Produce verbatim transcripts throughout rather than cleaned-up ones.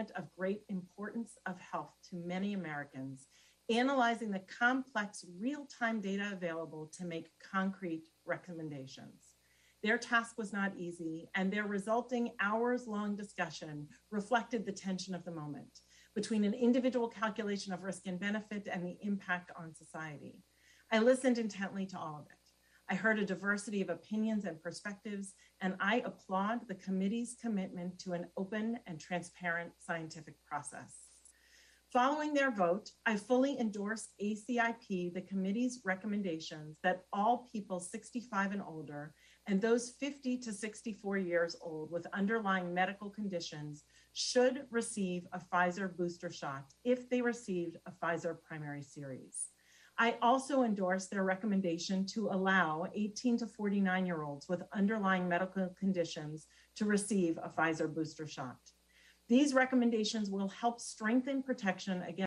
moment of great importance of health to many Americans, analyzing the complex real-time data available to make concrete recommendations. Their task was not easy, and their resulting hours-long discussion reflected the tension of the moment between an individual calculation of risk and benefit and the impact on society. I listened intently to all of it. I heard a diversity of opinions and perspectives, and I applaud the committee's commitment to an open and transparent scientific process. Following their vote, I fully endorsed A C I P, the committee's recommendations that all people sixty-five and older and those fifty to sixty-four years old with underlying medical conditions should receive a Pfizer booster shot if they received a Pfizer primary series. I also endorsed their recommendation to allow eighteen to forty-nine year olds with underlying medical conditions to receive a Pfizer booster shot. These recommendations will help strengthen protection against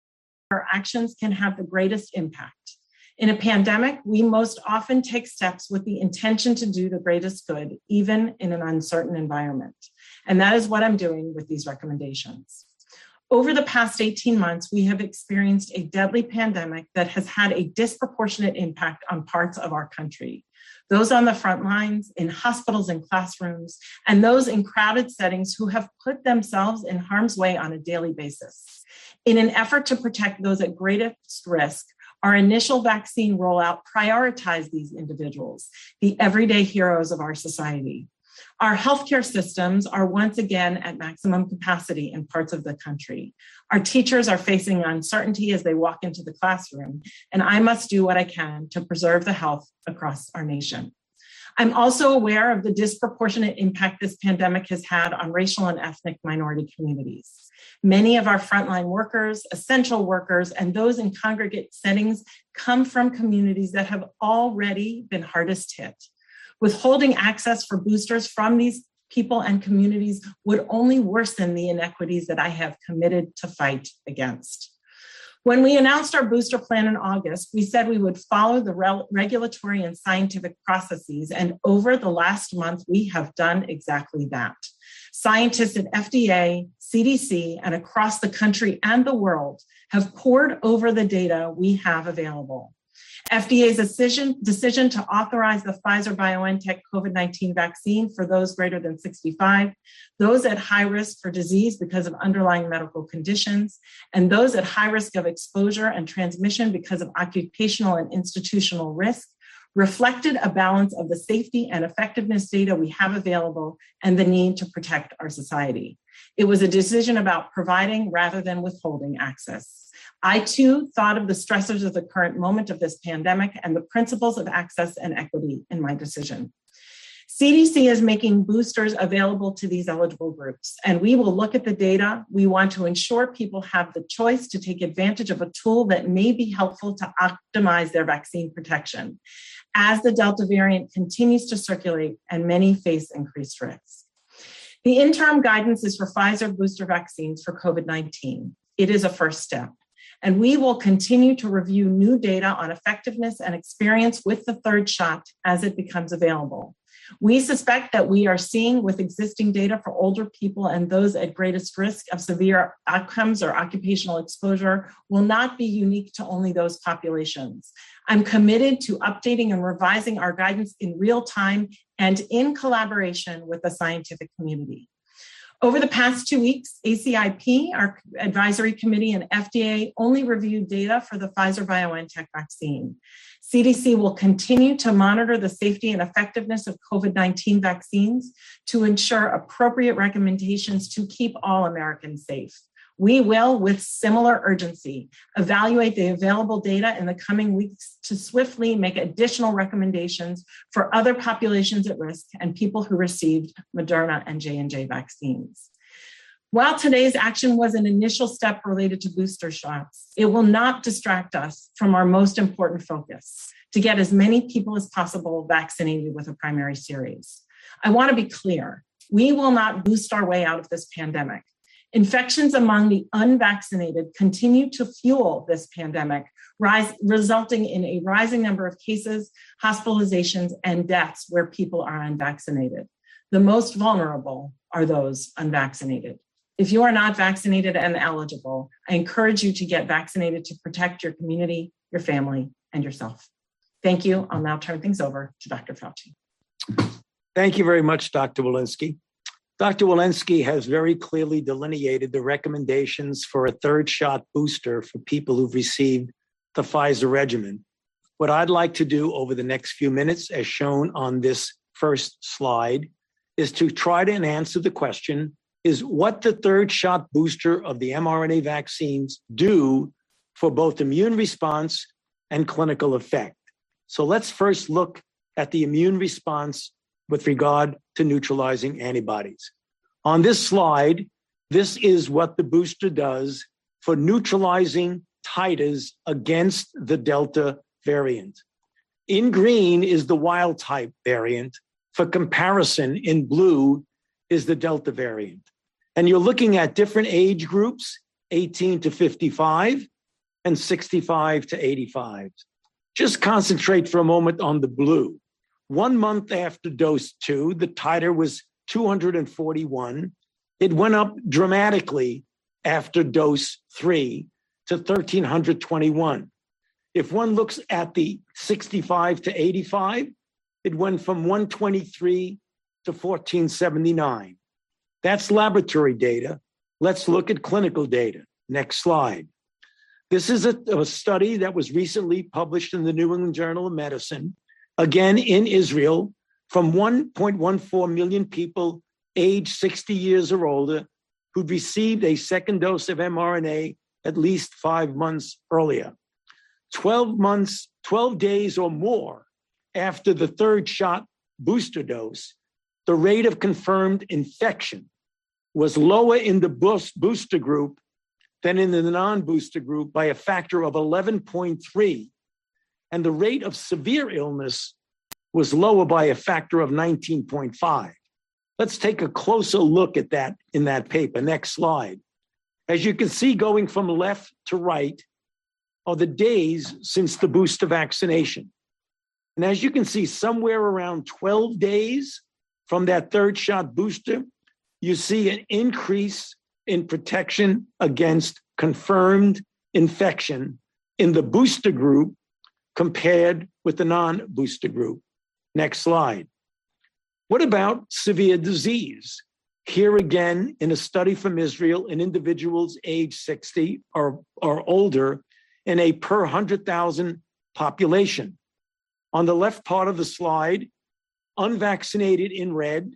our actions can have the greatest impact. In a pandemic, we most often take steps with the intention to do the greatest good, even in an uncertain environment. And that is what I'm doing with these recommendations. Over the past eighteen months, we have experienced a deadly pandemic that has had a disproportionate impact on parts of our country. Those on the front lines, in hospitals and classrooms, and those in crowded settings who have put themselves in harm's way on a daily basis. In an effort to protect those at greatest risk, our initial vaccine rollout prioritized these individuals, the everyday heroes of our society. Our healthcare systems are once again at maximum capacity in parts of the country. Our teachers are facing uncertainty as they walk into the classroom, and I must do what I can to preserve the health across our nation. I'm also aware of the disproportionate impact this pandemic has had on racial and ethnic minority communities. Many of our frontline workers, essential workers, and those in congregate settings come from communities that have already been hardest hit. Withholding access for boosters from these people and communities would only worsen the inequities that I have committed to fight against. When we announced our booster plan in August, we said we would follow the re- regulatory and scientific processes, and over the last month, we have done exactly that. Scientists at F D A, C D C, and across the country and the world have pored over the data we have available. F D A's decision, decision to authorize the Pfizer-BioNTech COVID nineteen vaccine for those greater than sixty-five, those at high risk for disease because of underlying medical conditions, and those at high risk of exposure and transmission because of occupational and institutional risk, reflected a balance of the safety and effectiveness data we have available and the need to protect our society. It was a decision about providing rather than withholding access. I too thought of the stressors of the current moment of this pandemic and the principles of access and equity in my decision. C D C is making boosters available to these eligible groups, and we will look at the data. We want to ensure people have the choice to take advantage of a tool that may be helpful to optimize their vaccine protection as the Delta variant continues to circulate and many face increased risks. The interim guidance is for Pfizer booster vaccines for COVID nineteen. It is a first step. And we will continue to review new data on effectiveness and experience with the third shot as it becomes available. We suspect that we are seeing with existing data for older people and those at greatest risk of severe outcomes or occupational exposure will not be unique to only those populations. I'm committed to updating and revising our guidance in real time and in collaboration with the scientific community. Over the past two weeks, A C I P, our advisory committee, and F D A only reviewed data for the Pfizer-BioNTech vaccine. C D C will continue to monitor the safety and effectiveness of COVID nineteen vaccines to ensure appropriate recommendations to keep all Americans safe. We will, with similar urgency, evaluate the available data in the coming weeks to swiftly make additional recommendations for other populations at risk and people who received Moderna and J and J vaccines. While today's action was an initial step related to booster shots, it will not distract us from our most important focus, to get as many people as possible vaccinated with a primary series. I want to be clear, we will not boost our way out of this pandemic. Infections among the unvaccinated continue to fuel this pandemic, rise, resulting in a rising number of cases, hospitalizations, and deaths where people are unvaccinated. The most vulnerable are those unvaccinated. If you are not vaccinated and eligible, I encourage you to get vaccinated to protect your community, your family, and yourself. Thank you. I'll now turn things over to Doctor Fauci. Thank you very much, Doctor Walensky. Doctor Walensky has very clearly delineated the recommendations for a third shot booster for people who've received the Pfizer regimen. What I'd like to do over the next few minutes, as shown on this first slide, is to try to answer the question, is what the third shot booster of the mRNA vaccines do for both immune response and clinical effect. So let's first look at the immune response with regard to neutralizing antibodies. On this slide, this is what the booster does for neutralizing titers against the Delta variant. In green is the wild type variant. For comparison, in blue is the Delta variant. And you're looking at different age groups, eighteen to fifty-five and sixty-five to eighty-five. Just concentrate for a moment on the blue. One month after dose two, the titer was two hundred forty-one. It went up dramatically after dose three to one thousand three hundred twenty-one. If one looks at the sixty-five to eighty-five, it went from one twenty-three to fourteen seventy-nine. That's laboratory data. Let's look at clinical data. Next slide. This is a, a study that was recently published in the New England Journal of Medicine, again in Israel, from one point one four million people aged sixty years or older who'd received a second dose of mRNA at least five months earlier. twelve months, twelve days or more after the third shot booster dose, the rate of confirmed infection was lower in the booster group than in the non-booster group by a factor of eleven point three. And the rate of severe illness was lower by a factor of nineteen point five. Let's take a closer look at that in that paper. Next slide. As you can see, going from left to right are the days since the booster vaccination. And as you can see, somewhere around twelve days from that third shot booster, you see an increase in protection against confirmed infection in the booster group compared with the non-booster group. Next slide. What about severe disease? Here again, in a study from Israel in individuals age sixty or, or older in a per one hundred thousand population. On the left part of the slide, unvaccinated in red,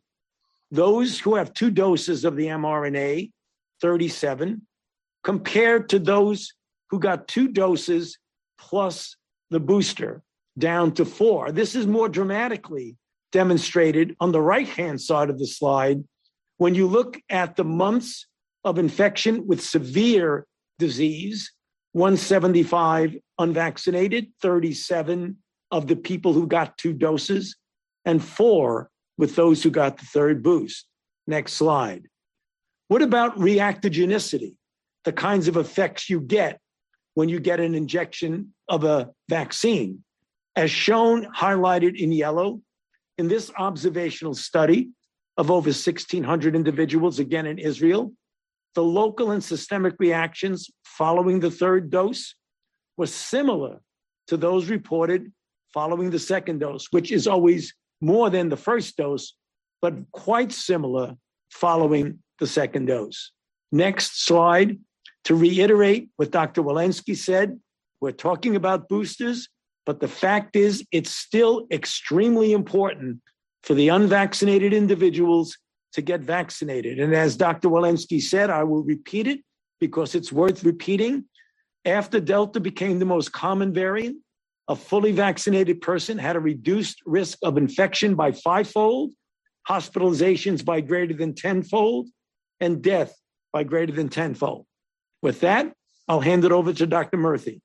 those who have two doses of the mRNA, thirty-seven, compared to those who got two doses plus the booster, down to four. This is more dramatically demonstrated on the right-hand side of the slide when you look at the months of infection with severe disease, one hundred seventy-five unvaccinated, thirty-seven of the people who got two doses, and four with those who got the third boost. Next slide. What about reactogenicity, the kinds of effects you get when you get an injection of a vaccine? As shown, highlighted in yellow, in this observational study of over sixteen hundred individuals, again in Israel, the local and systemic reactions following the third dose were similar to those reported following the second dose, which is always more than the first dose, but quite similar following the second dose. Next slide. To reiterate what Doctor Walensky said, we're talking about boosters, but the fact is it's still extremely important for the unvaccinated individuals to get vaccinated. And as Doctor Walensky said, I will repeat it because it's worth repeating. After Delta became the most common variant, a fully vaccinated person had a reduced risk of infection by fivefold, hospitalizations by greater than tenfold, and death by greater than tenfold. With that, I'll hand it over to Doctor Murthy.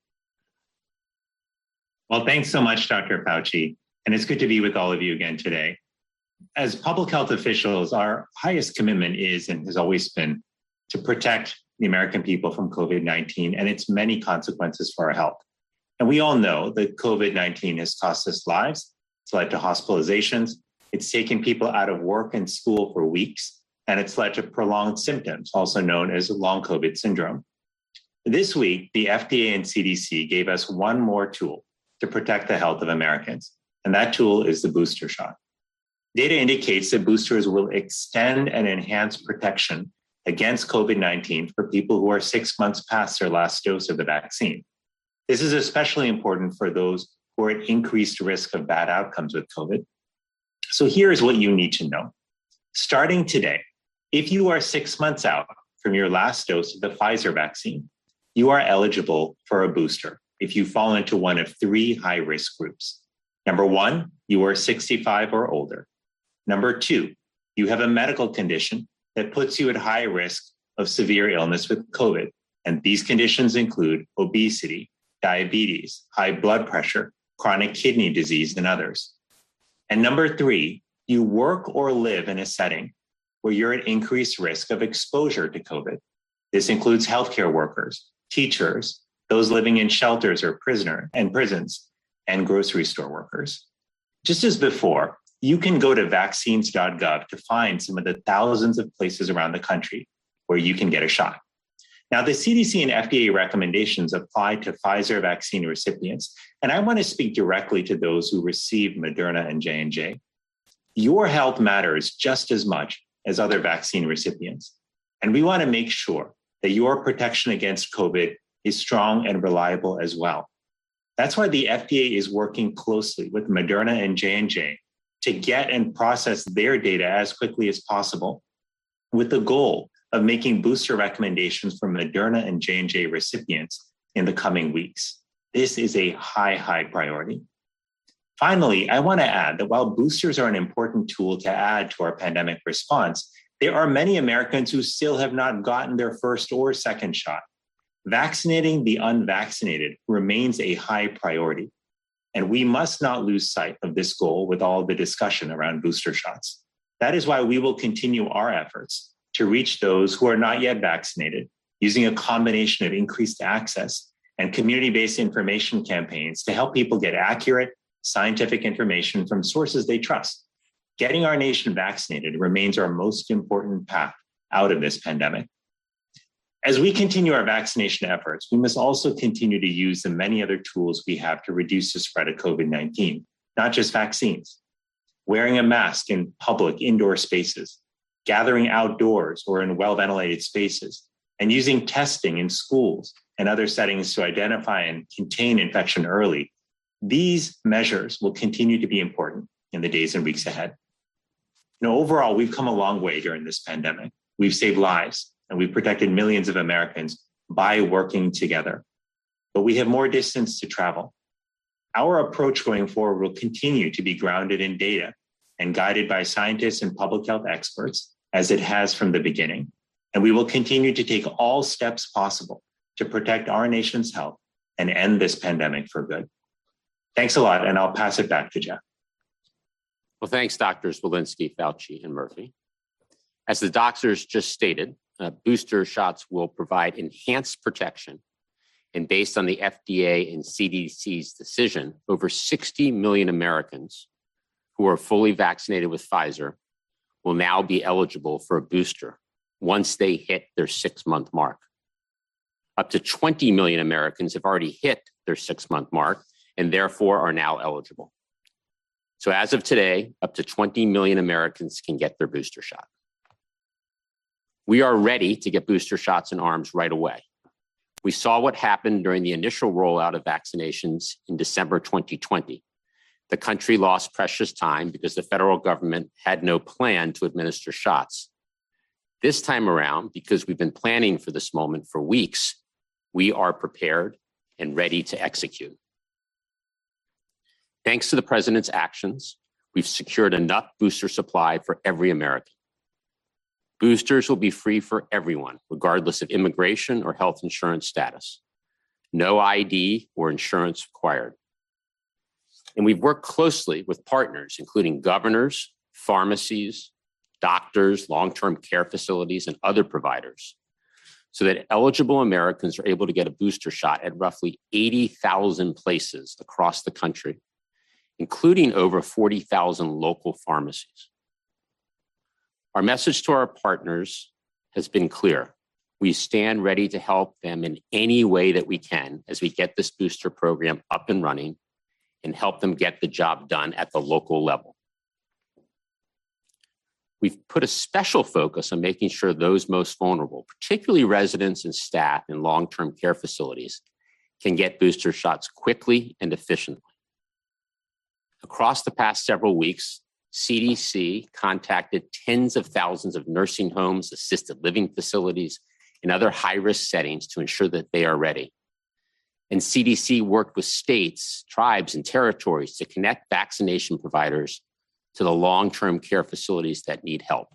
Well, thanks so much, Doctor Fauci. And it's good to be with all of you again today. As public health officials, our highest commitment is and has always been to protect the American people from COVID nineteen and its many consequences for our health. And we all know that COVID nineteen has cost us lives. It's led to hospitalizations. It's taken people out of work and school for weeks. and it's led to prolonged symptoms, also known as long COVID syndrome. This week, the F D A and C D C gave us one more tool to protect the health of Americans, and that tool is the booster shot. Data indicates that boosters will extend and enhance protection against COVID nineteen for people who are six months past their last dose of the vaccine. This is especially important for those who are at increased risk of bad outcomes with COVID. So here's what you need to know. Starting today, if you are six months out from your last dose of the Pfizer vaccine, you are eligible for a booster if you fall into one of three high-risk groups. Number one, you are sixty-five or older. Number two, you have a medical condition that puts you at high risk of severe illness with COVID. And these conditions include obesity, diabetes, high blood pressure, chronic kidney disease, and others. And number three, you work or live in a setting where you're at increased risk of exposure to COVID. This includes healthcare workers, teachers, those living in shelters or prisoner and prisons, and grocery store workers. Just as before, you can go to vaccines dot gov to find some of the thousands of places around the country where you can get a shot. Now, the C D C and F D A recommendations apply to Pfizer vaccine recipients, and I want to speak directly to those who received Moderna and J and J. Your health matters just as much as other vaccine recipients, and we want to make sure that your protection against COVID is strong and reliable as well. That's why the F D A is working closely with Moderna and J and J to get and process their data as quickly as possible, with the goal of making booster recommendations for Moderna and J and J recipients in the coming weeks. This is a high, high priority. Finally, I want to add that while boosters are an important tool to add to our pandemic response, there are many Americans who still have not gotten their first or second shot. Vaccinating the unvaccinated remains a high priority, and we must not lose sight of this goal with all the discussion around booster shots. That is why we will continue our efforts to reach those who are not yet vaccinated, using a combination of increased access and community-based information campaigns to help people get accurate, scientific information from sources they trust. Getting our nation vaccinated remains our most important path out of this pandemic. As we continue our vaccination efforts, we must also continue to use the many other tools we have to reduce the spread of COVID nineteen, not just vaccines. Wearing a mask in public indoor spaces, gathering outdoors or in well-ventilated spaces, and using testing in schools and other settings to identify and contain infection early. These measures will continue to be important in the days and weeks ahead. You know, overall, we've come a long way during this pandemic. We've saved lives and we've protected millions of Americans by working together. But we have more distance to travel. Our approach going forward will continue to be grounded in data and guided by scientists and public health experts, as it has from the beginning. And we will continue to take all steps possible to protect our nation's health and end this pandemic for good. Thanks a lot, and I'll pass it back to Jeff. Well, thanks, Doctors Walensky, Fauci, and Murphy. As the doctors just stated, uh, booster shots will provide enhanced protection. And based on the F D A and C D C's decision, over sixty million Americans who are fully vaccinated with Pfizer will now be eligible for a booster once they hit their six-month mark. Up to twenty million Americans have already hit their six-month mark and therefore are now eligible. So as of today, up to twenty million Americans can get their booster shot. We are ready to get booster shots in arms right away. We saw what happened during the initial rollout of vaccinations in December twenty twenty. The country lost precious time because the federal government had no plan to administer shots. This time around, because we've been planning for this moment for weeks, we are prepared and ready to execute. Thanks to the president's actions, we've secured enough booster supply for every American. Boosters will be free for everyone, regardless of immigration or health insurance status. No I D or insurance required. And we've worked closely with partners, including governors, pharmacies, doctors, long-term care facilities, and other providers, so that eligible Americans are able to get a booster shot at roughly eighty thousand places across the country, including over forty thousand local pharmacies. Our message to our partners has been clear. We stand ready to help them in any way that we can as we get this booster program up and running and help them get the job done at the local level. We've put a special focus on making sure those most vulnerable, particularly residents and staff in long-term care facilities, can get booster shots quickly and efficiently. Across the past several weeks, C D C contacted tens of thousands of nursing homes, assisted living facilities, and other high-risk settings to ensure that they are ready. And C D C worked with states, tribes, and territories to connect vaccination providers to the long-term care facilities that need help.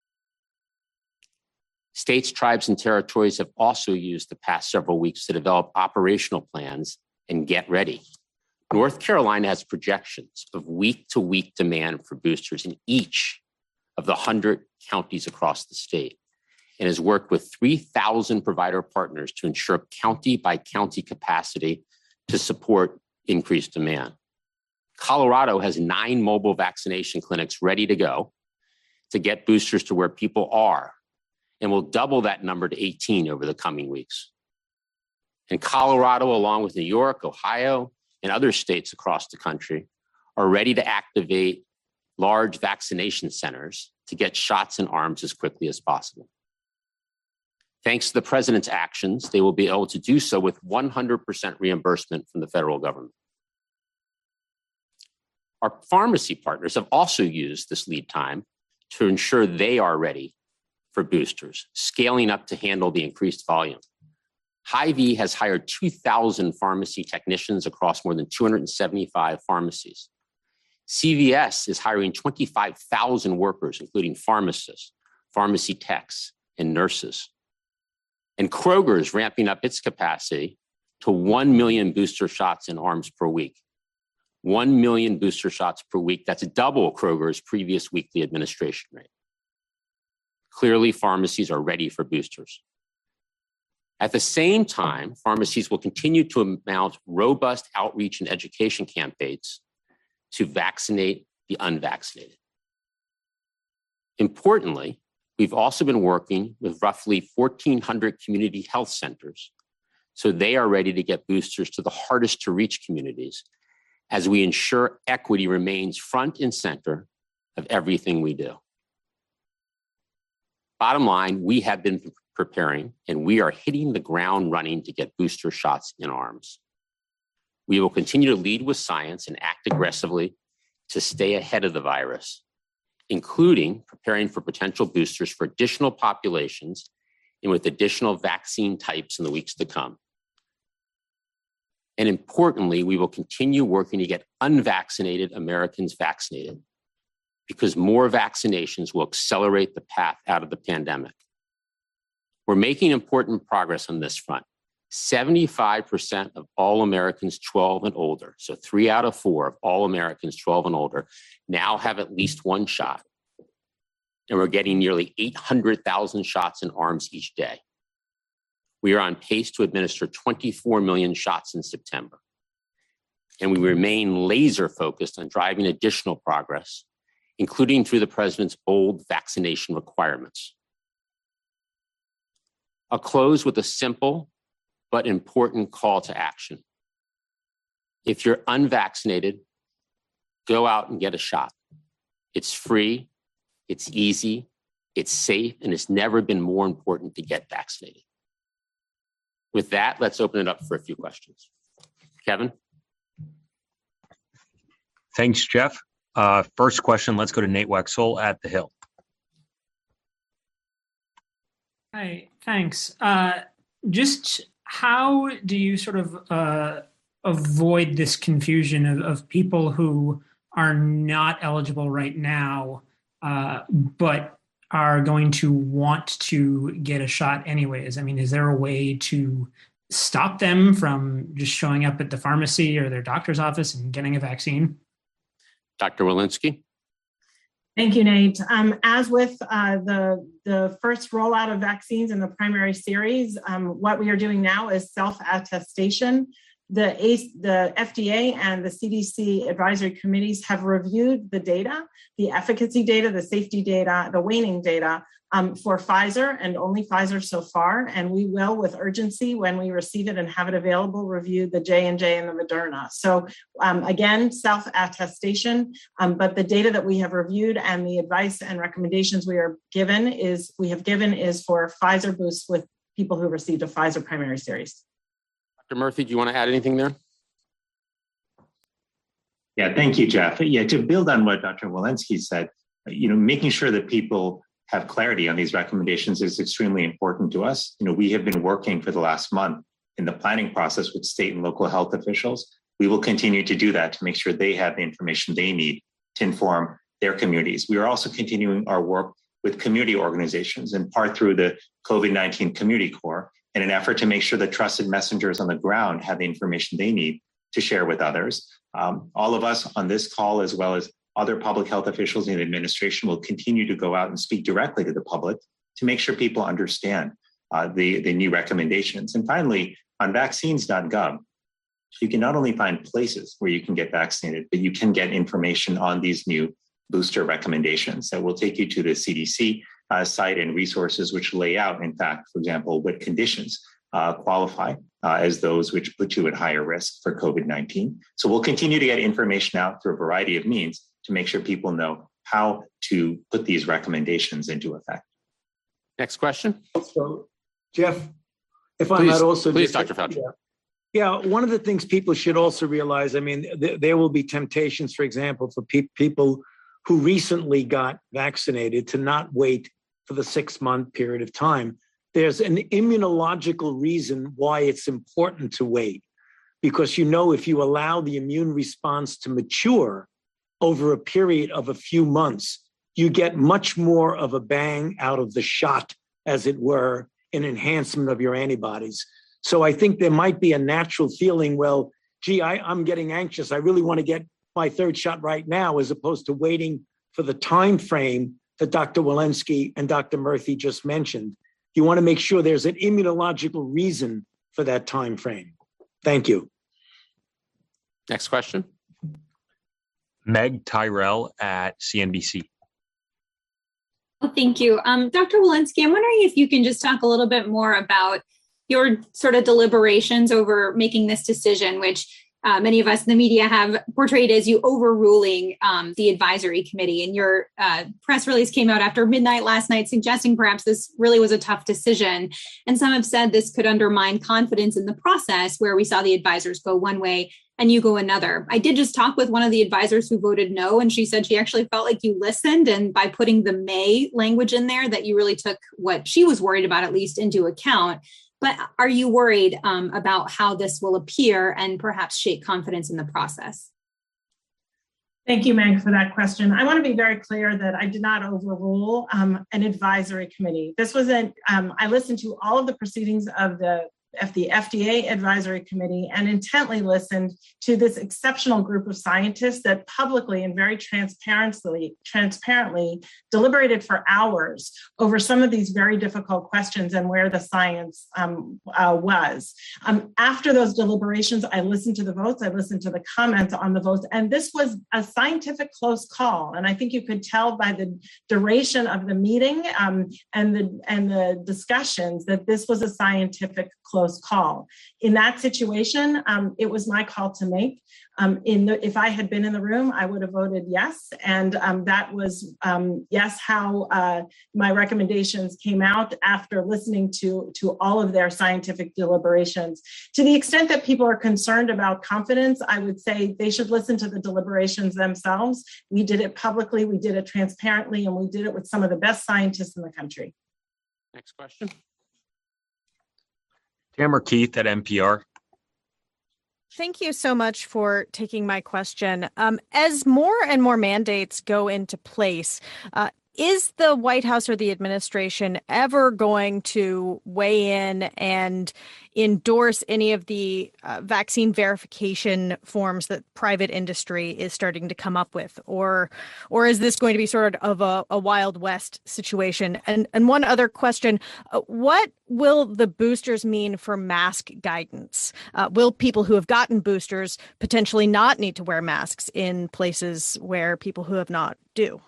States, tribes, and territories have also used the past several weeks to develop operational plans and get ready. North Carolina has projections of week-to-week demand for boosters in each of the one hundred counties across the state and has worked with three thousand provider partners to ensure county-by-county capacity to support increased demand. Colorado has nine mobile vaccination clinics ready to go to get boosters to where people are, and will double that number to eighteen over the coming weeks. And Colorado, along with New York, Ohio, and other states across the country, are ready to activate large vaccination centers to get shots in arms as quickly as possible. Thanks to the president's actions, they will be able to do so with one hundred percent reimbursement from the federal government. Our pharmacy partners have also used this lead time to ensure they are ready for boosters, scaling up to handle the increased volume. Hy-Vee has hired two thousand pharmacy technicians across more than two hundred seventy-five pharmacies. C V S is hiring twenty-five thousand workers, including pharmacists, pharmacy techs, and nurses. And Kroger is ramping up its capacity to one million booster shots in arms per week. one million booster shots per week. That's double Kroger's previous weekly administration rate. Clearly, pharmacies are ready for boosters. At the same time, pharmacies will continue to mount robust outreach and education campaigns to vaccinate the unvaccinated. Importantly, we've also been working with roughly fourteen hundred community health centers, so they are ready to get boosters to the hardest to reach communities as we ensure equity remains front and center of everything we do. Bottom line, we have been preparing and we are hitting the ground running to get booster shots in arms. We will continue to lead with science and act aggressively to stay ahead of the virus, including preparing for potential boosters for additional populations and with additional vaccine types in the weeks to come. And importantly, we will continue working to get unvaccinated Americans vaccinated because more vaccinations will accelerate the path out of the pandemic. We're making important progress on this front. seventy-five percent of all Americans twelve and older, so three out of four of all Americans twelve and older, now have at least one shot. And we're getting nearly eight hundred thousand shots in arms each day. We are on pace to administer twenty-four million shots in September. And we remain laser focused on driving additional progress, including through the president's bold vaccination requirements. I'll close with a simple but important call to action. If you're unvaccinated, go out and get a shot. It's free, it's easy, it's safe, and it's never been more important to get vaccinated. With that, let's open it up for a few questions. Kevin? Thanks, Jeff. Uh, first question, let's go to Nate Wexel at The Hill. Hi, thanks. Uh, just how do you sort of uh, avoid this confusion of, of people who are not eligible right now, uh, but are going to want to get a shot anyways? I mean, is there a way to stop them from just showing up at the pharmacy or their doctor's office and getting a vaccine? Doctor Walensky? Thank you, Nate. Um, as with uh, the, the first rollout of vaccines in the primary series, um, what we are doing now is self-attestation the, A- the F D A and the C D C advisory committees have reviewed the data, the efficacy data, the safety data, the waning data um, for Pfizer and only Pfizer so far. And we will, with urgency, when we receive it and have it available, review the J and J and the Moderna. So um, again, self-attestation, um, but the data that we have reviewed and the advice and recommendations we are given is, we have given is for Pfizer boosts with people who received a Pfizer primary series. Doctor Murphy, do you want to add anything there? Yeah, thank you, Jeff. Yeah, to build on what Doctor Walensky said, you know, making sure that people have clarity on these recommendations is extremely important to us. You know, we have been working for the last month in the planning process with state and local health officials. We will continue to do that to make sure they have the information they need to inform their communities. We are also continuing our work with community organizations, in part through the COVID nineteen Community Corps, in an effort to make sure that trusted messengers on the ground have the information they need to share with others. Um, all of us on this call, as well as other public health officials in the administration, will continue to go out and speak directly to the public to make sure people understand uh, the, the new recommendations. And finally, on vaccines dot gov, you can not only find places where you can get vaccinated, but you can get information on these new booster recommendations that will take you to the C D C uh, site and resources which lay out, in fact, for example, what conditions uh, qualify uh, as those which put you at higher risk for COVID nineteen. So we'll continue to get information out through a variety of means to make sure people know how to put these recommendations into effect. Next question. So, Jeff, if I Please, might also please, just- Doctor Fauci. Yeah. Yeah, one of the things people should also realize, I mean, th- there will be temptations, for example, for pe- people who recently got vaccinated to not wait for the six-month period of time. There's an immunological reason why it's important to wait, because, you know, if you allow the immune response to mature over a period of a few months, you get much more of a bang out of the shot, as it were, in enhancement of your antibodies. So I think there might be a natural feeling, well, gee, I, I'm getting anxious. I really want to get my third shot right now, as opposed to waiting for the time frame that Doctor Walensky and Doctor Murphy just mentioned. You want to make sure there's an immunological reason for that time frame. Thank you. Next question. Meg Tyrell at C N B C. Well, thank you. Um, Doctor Walensky, I'm wondering if you can just talk a little bit more about your sort of deliberations over making this decision, which uh, many of us in the media have portrayed as you overruling um, the advisory committee. And your uh, press release came out after midnight last night, suggesting perhaps this really was a tough decision. And some have said this could undermine confidence in the process, where we saw the advisors go one way and you go another. I did just talk with one of the advisors who voted no, and she said she actually felt like you listened, and by putting the may language in there, that you really took what she was worried about, at least, into account. But are you worried um, about how this will appear and perhaps shake confidence in the process? Thank you, Meg, for that question. I want to be very clear that I did not overrule um, an advisory committee. This was an, um, I listened to all of the proceedings of the F the F D A advisory committee and intently listened to this exceptional group of scientists that publicly and very transparently, transparently deliberated for hours over some of these very difficult questions and where the science um, uh, was. Um, after those deliberations, I listened to the votes, I listened to the comments on the votes, and this was a scientific close call. And I think you could tell by the duration of the meeting um, and the and the discussions that this was a scientific close call. In that situation, um, it was my call to make. Um, in the, if I had been in the room, I would have voted yes. And um, that was um, yes, how uh, my recommendations came out after listening to, to all of their scientific deliberations. To the extent that people are concerned about confidence, I would say they should listen to the deliberations themselves. We did it publicly, we did it transparently, and we did it with some of the best scientists in the country. Next question. Tamara Keith at N P R. Thank you so much for taking my question. Um, as more and more mandates go into place, uh, is the White House or the administration ever going to weigh in and endorse any of the uh, vaccine verification forms that private industry is starting to come up with? Or or is this going to be sort of a, a Wild West situation? And, and one other question, uh, what will the boosters mean for mask guidance? Uh, will people who have gotten boosters potentially not need to wear masks in places where people who have not do?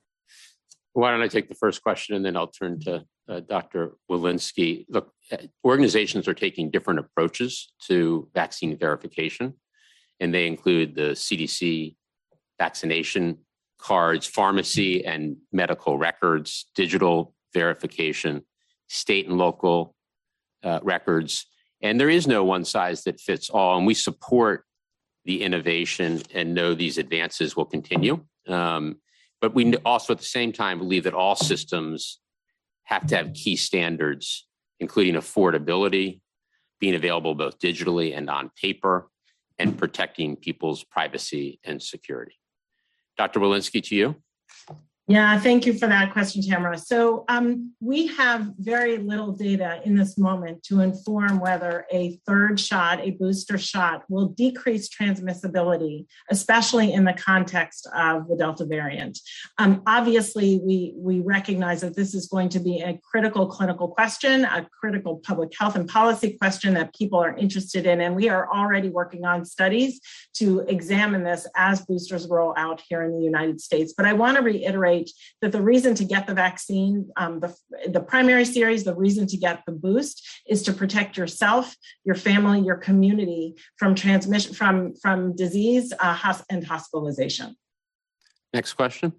Why don't I take the first question and then I'll turn to uh, Doctor Walensky. Look, organizations are taking different approaches to vaccine verification, and they include the C D C vaccination cards, pharmacy and medical records, digital verification, state and local uh, records. And there is no one size that fits all. And we support the innovation and know these advances will continue. Um, But we also at the same time believe that all systems have to have key standards, including affordability, being available both digitally and on paper, and protecting people's privacy and security. Doctor Walensky, to you. Yeah, thank you for that question, Tamara. So um, we have very little data in this moment to inform whether a third shot, a booster shot, will decrease transmissibility, especially in the context of the Delta variant. Um, obviously, we, we recognize that this is going to be a critical clinical question, a critical public health and policy question that people are interested in, and we are already working on studies to examine this as boosters roll out here in the United States. But I want to reiterate that the reason to get the vaccine, um, the, the primary series, the reason to get the boost is to protect yourself, your family, your community from transmission, from, from disease uh, and hospitalization. Next question.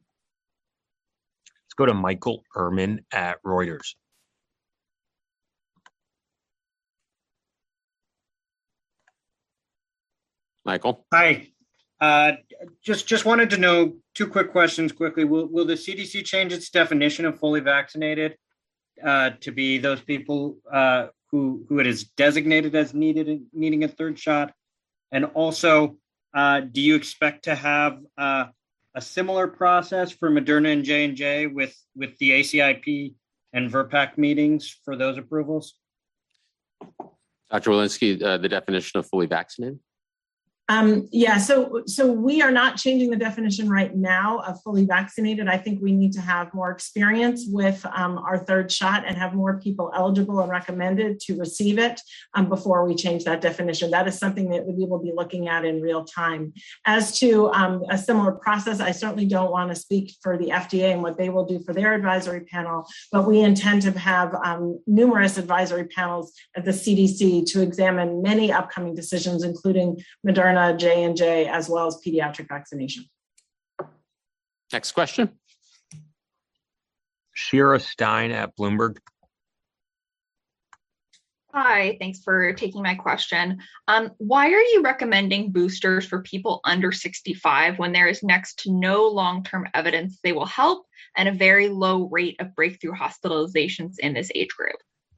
Let's go to Michael Ehrman at Reuters. Michael. Hi. Uh, just just wanted to know two quick questions quickly. Will will the C D C change its definition of fully vaccinated uh, to be those people uh, who who it is designated as needed needing a third shot? And also, uh, do you expect to have uh, a similar process for Moderna and J and J with with the A C I P and VRBPAC meetings for those approvals? Doctor Walensky, uh, the definition of fully vaccinated. Um, yeah, so so we are not changing the definition right now of fully vaccinated. I think we need to have more experience with um, our third shot and have more people eligible and recommended to receive it um, before we change that definition. That is something that we will be looking at in real time. As to um, a similar process, I certainly don't want to speak for the F D A and what they will do for their advisory panel, but we intend to have um, numerous advisory panels at the C D C to examine many upcoming decisions, including Moderna, J and J, as well as pediatric vaccination. Next question. Shira Stein at Bloomberg. Hi, thanks for taking my question. Um, why are you recommending boosters for people under sixty-five when there is next to no long-term evidence they will help and a very low rate of breakthrough hospitalizations in this age group?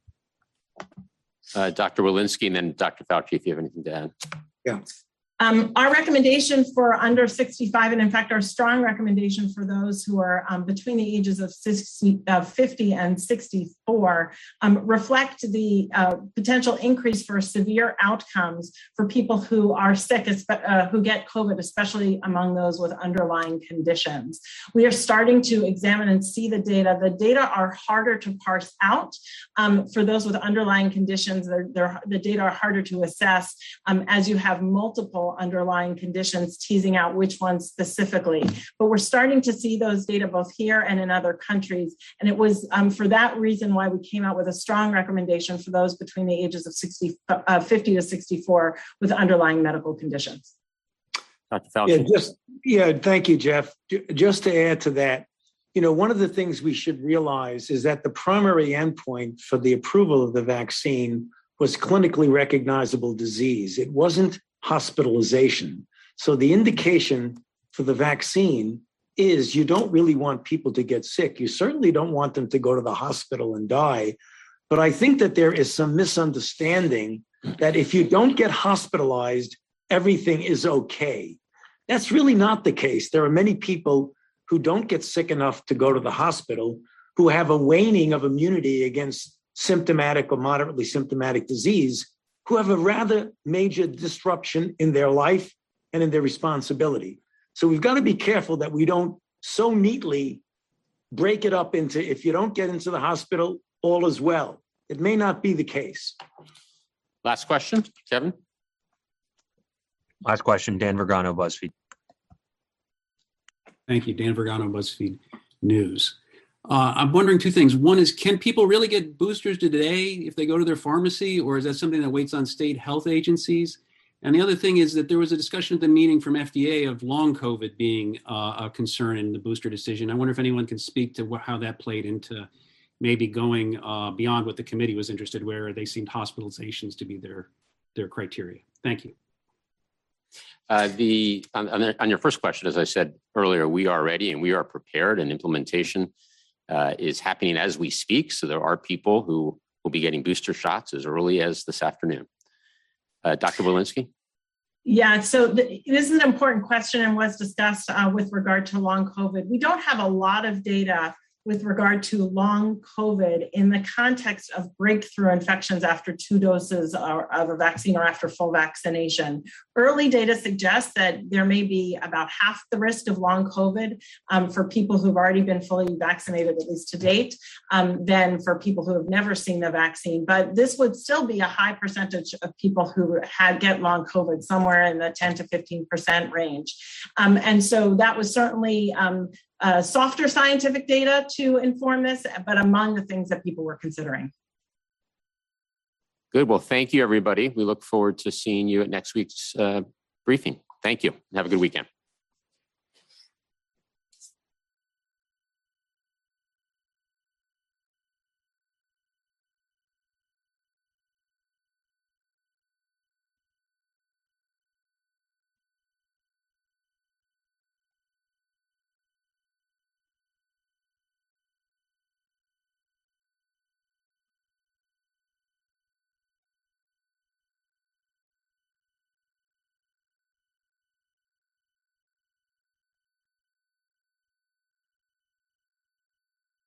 Uh, Doctor Walensky, and then Doctor Fauci, if you have anything to add. Yeah. Um, our recommendation for under sixty-five, and in fact, our strong recommendation for those who are um, between the ages of sixty, uh, fifty and sixty-four, um, reflect the uh, potential increase for severe outcomes for people who are sick, uh, who get COVID, especially among those with underlying conditions. We are starting to examine and see the data. The data are harder to parse out um, for those with underlying conditions. They're, they're, the data are harder to assess um, as you have multiple underlying conditions, teasing out which ones specifically. But we're starting to see those data both here and in other countries. And it was um, for that reason why we came out with a strong recommendation for those between the ages of sixty, uh, fifty to sixty-four with underlying medical conditions. Doctor Fauci. Yeah, just, yeah, thank you, Jeff. Just to add to that, you know, one of the things we should realize is that the primary endpoint for the approval of the vaccine was clinically recognizable disease. It wasn't hospitalization. So the indication for the vaccine is you don't really want people to get sick. You certainly don't want them to go to the hospital and die. But I think that there is some misunderstanding that if you don't get hospitalized, everything is okay. That's really not the case. There are many people who don't get sick enough to go to the hospital, who have a waning of immunity against symptomatic or moderately symptomatic disease, who have a rather major disruption in their life and in their responsibility. So we've got to be careful that we don't so neatly break it up into, if you don't get into the hospital, all is well. It may not be the case. Last question, Kevin. Last question, Dan Vergano, BuzzFeed. Thank you, Dan Vergano, BuzzFeed News. Uh, I'm wondering two things. One is, can people really get boosters today if they go to their pharmacy, or is that something that waits on state health agencies? And the other thing is that there was a discussion at the meeting from F D A of long COVID being uh, a concern in the booster decision. I wonder if anyone can speak to what, how that played into maybe going uh, beyond what the committee was interested, where they seemed hospitalizations to be their, their criteria. Thank you. Uh, the on, on, the, on your first question, as I said earlier, we are ready and we are prepared, and implementation uh, is happening as we speak. So there are people who will be getting booster shots as early as this afternoon. Uh, Doctor Walensky? Yeah, so th- this is an important question and was discussed uh, with regard to long COVID. We don't have a lot of data with regard to long COVID in the context of breakthrough infections after two doses of a vaccine or after full vaccination. Early data suggests that there may be about half the risk of long COVID um, for people who've already been fully vaccinated, at least to date, um, than for people who have never seen the vaccine. But this would still be a high percentage of people who had get long COVID, somewhere in the ten to fifteen percent range. Um, and so that was certainly um, Uh, softer scientific data to inform this, but among the things that people were considering. Good. Well, thank you, everybody. We look forward to seeing you at next week's uh, briefing. Thank you. Have a good weekend.